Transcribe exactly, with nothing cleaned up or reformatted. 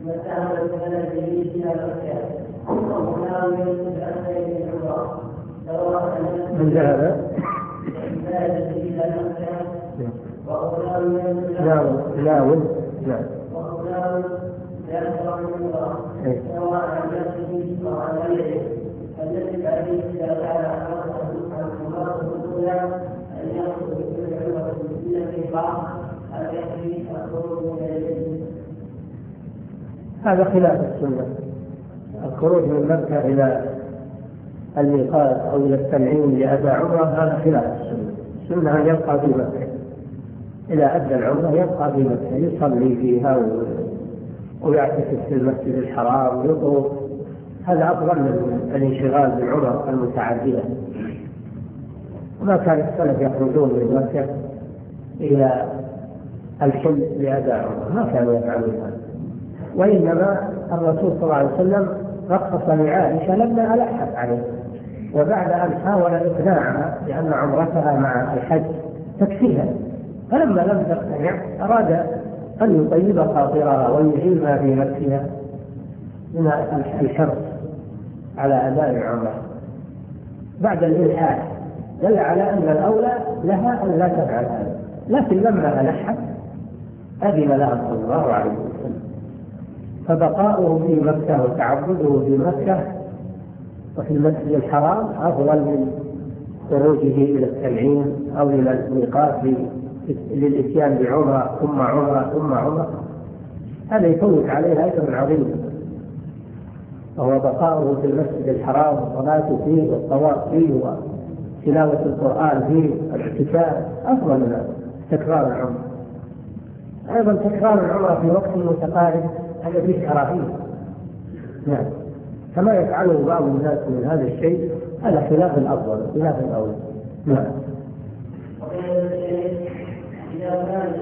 من ذهب لا لا ول لا سواء عن نفسه أو عن غيره الذي عليه إذا كان عن الأولى أن يأخذ بكل عمرة في بعض أن يكفي الخروج من الجنة. هذا خلاف السنة. الخروج من مكة إلى الميقات أو إلى التنعيم لأداء عمرة هذا خلاف السنة. السنة أن يبقى في مكة إلى أدى العمرة، يبقى في مكة يصلي فيها ويعتكف في المسجد الحرام ويطوف. هذا أفضل من الانشغال بالعمر المتعددة. وما كان السلف يخرجون من مكة إلى الحل لأداء عمرة، ما كانوا يفعلون هذا. وإنما الرسول صلى الله عليه وسلم رخص لعائشة لما ألحت عليه، وبعد أن حاول إقناعها لأن عمرتها مع الحج تكفيها، فلما لم تقتنع أراد أن يطيب خاطرها ويزيل ما في نفسها من الحرص على أداء العمرة. بعد الإلحاح دل على أن الأولى لها أن لا تفعل هذا، لكن لما ألحت أذن لها صلى الله عليه وسلم. فبقاؤه في مكة وتعبده في مكة وفي المسجد الحرام أفضل من خروجه إلى التنعيم أو إلى الميقات للإتيان بعمرة ثم عمرة ثم عمرة. هذا يفوت عليه أجر عظيم، وهو بقاؤه في المسجد الحرام والصلاة فيه والطواف فيه وتلاوة القرآن فيه والاعتكاف أفضل من تكرار العمرة. أيضا تكرار العمرة في وقت متقارب هذا فيه كراهية، نعم، كما يفعله بعض الناس من هذا الشيء، هذا خلاف الأفضل خلاف الأولى. نعم.